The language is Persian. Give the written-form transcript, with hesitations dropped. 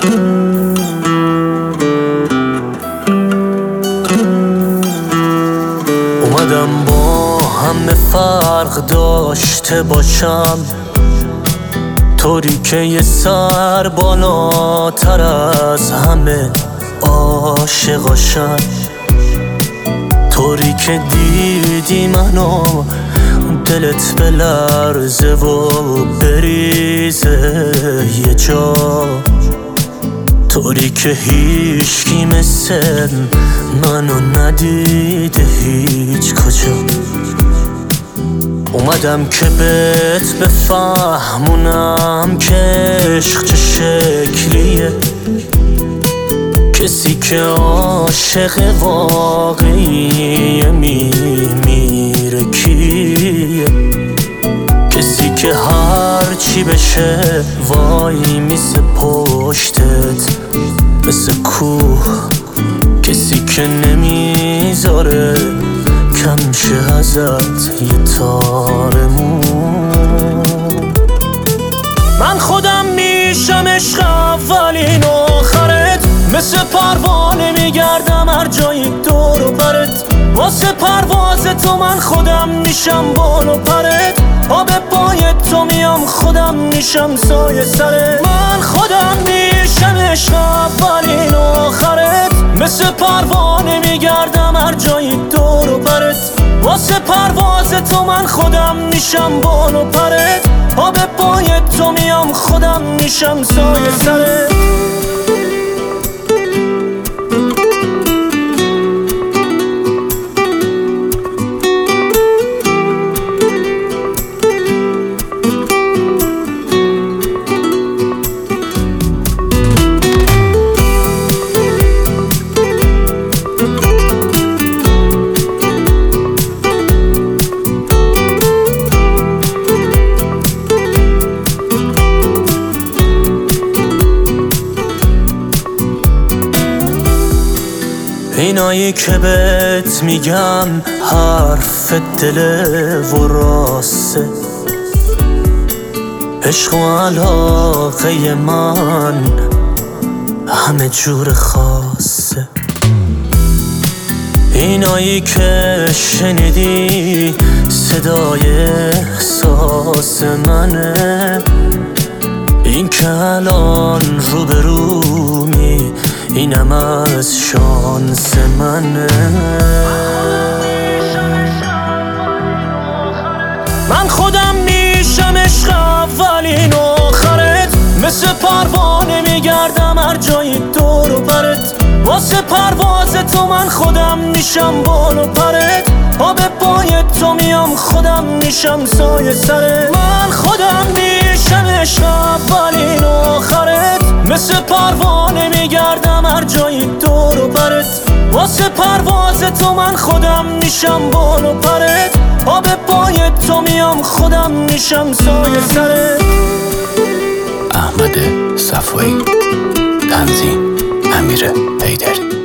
اومدم با همه فرق داشته باشم، طوری که یه سر بالاتر از همه عاشقاشم، طوری که دیدی منو دلت بلرزه و بریزه یه جا، طوری که هیچکی مثل منو ندیده هیچ کجا. اومدم که بهت بفهمونم که عشق چه شکلیه، کسی که عاشق واقعی میمیره کیه، کسی که هر چی بشه وای میسه پشتت مثل کوه، کسی که نمیذاره کم شه ازت یه تارمون. من خودم میشم عشق اولین و آخرت، مثل پروانه میگردم هر جایی دور و برت، واسه پرواز تو من خودم میشم بال و پرت، آب پای تو میام خودم میشم سایه سرت. من خودم میشم عشق اولین و آخرت، مثل پروانه میگردم هر جایی دور و برت، واسه پرواز تو من خودم میشم بال و پرت، آب پای تو میام خودم میشم سایه سرت. اینایی که بهت میگم حرف دل و راسته، عشق و علاقه من همه جور خاصه. اینایی که شنیدی صدای احساس منه، این که الان روبرومی اینم از شانس منه. من خودم میشم عشق اولین و آخرت، مثل پروانه میگردم هر جایی دور و برت، واسه پرواز تو من خودم میشم بال و پرت، آب پای تو میام خودم میشم سایه سرت. من خودم میشم عشق اولین و آخرت، مثل پروانه میگردم هر جایی دور و برت، واسه پرواز تو من خودم میشم بال و پرت، آب پای تو میام خودم میشم سایه سرت. احمد صفایی، تنظیم امیر حیدری.